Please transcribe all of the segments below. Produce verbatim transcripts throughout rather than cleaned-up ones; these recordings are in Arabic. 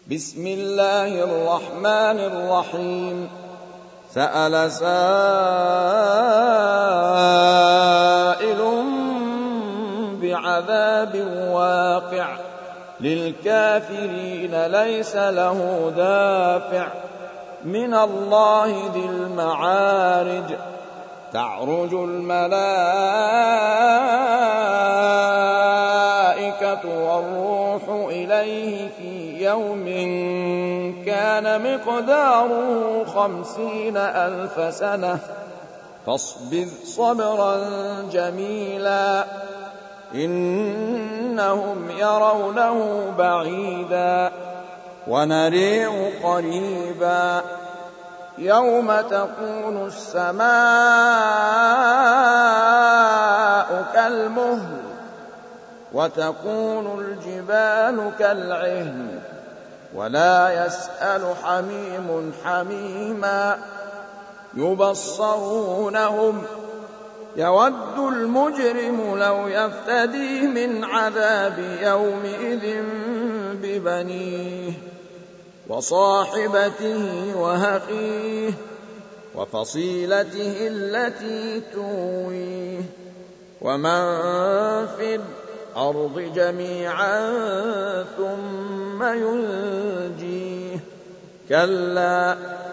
بسم الله الرحمن الرحيم سأل سائل بعذاب واقع للكافرين ليس له دافع من الله ذي المعارج تعرج الملائكة والروح إليه في يوم كان مقداره خمسين ألف سنة فاصبر صبرا جميلا إنهم يرونه بعيدا ونريه قريبا يوم تكون السماء كالمهل وتكون الجبال كالعهن ولا يسأل حميم حميما يبصرونهم يود المجرم لو يفتدي من عذاب يومئذ ببنيه وصاحبته وأخيه وفصيلته التي تؤويه ومن في الأرض جميعا ثم ينجيه كلا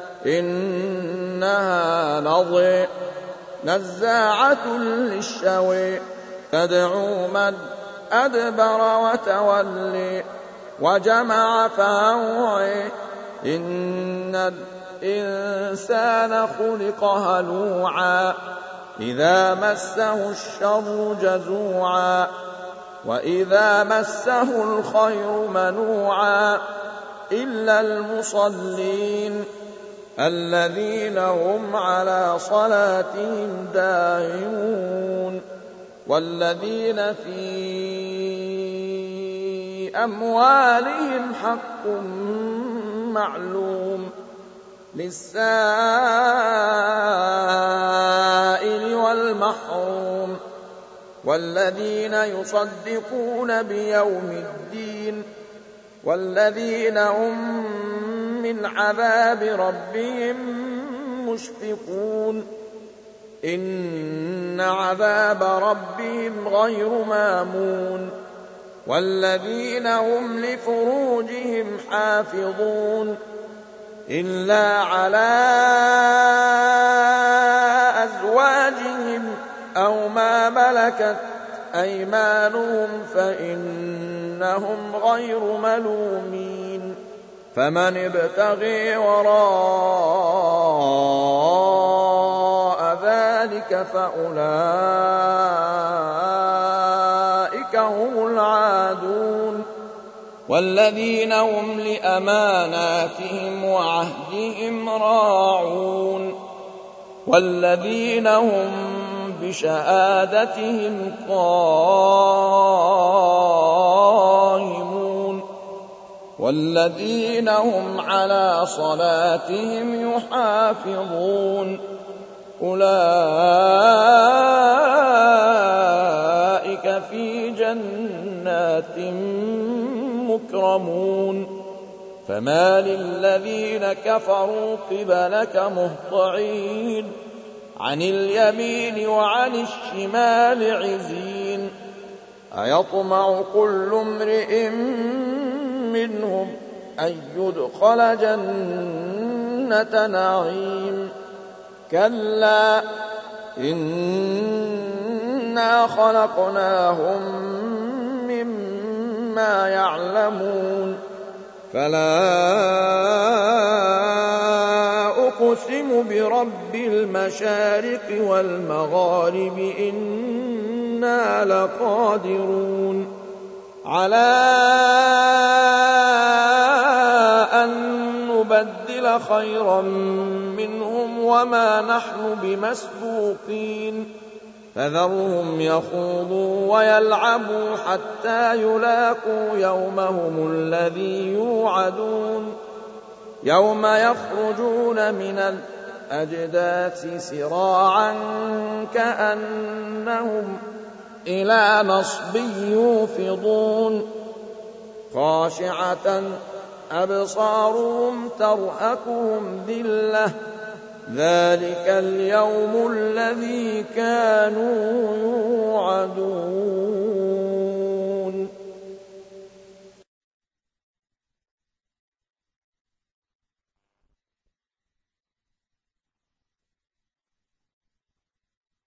إنها لظى نزاعة للشوى تدعو من أدبر وتولي وجمع فأوعي إن الإنسان خلق هلوعا إذا مسه الشر جزوعا وإذا مسه الخير منوعا إلا المصلين الذين هم على صلاتهم دائمون والذين في أموالهم حق معلوم للسائل والمحروم والذين يصدقون بيوم الدين والذين هم من عذاب ربهم مشفقون إن عذاب ربهم غير مامون والذين هم لفروجهم حافظون إلا على أزواجهم أو ما ملكت أيمانهم فإنهم غير ملومين فمن ابتغي وراء ذلك فأولئك هم العادون والذين هم لأماناتهم وعهدهم راعون والذين هم بشهادتهم قائمون والذين هم على صلاتهم يحافظون أولئك في جنات مكرمون فما للذين كفروا قبلك مهطعين عن اليمين وعن الشمال عزين أيطمع كل امرئ منهم أن يدخل جنة نعيم كلا إنا خلقناهم مما يعلمون فلا أقسم برب المشارق والمغارب إنا لقادرون على أن نبدل خيرا منهم وما نحن بمسبوقين فذرهم يخوضوا ويلعبوا حتى يلاقوا يومهم الذي يوعدون يوم يخرجون من الأجداث سراعا كأنهم إلى نصب يوفضون خاشعة أبصارهم ترهقهم ذلة ذلك اليوم الذي كانوا يوعدون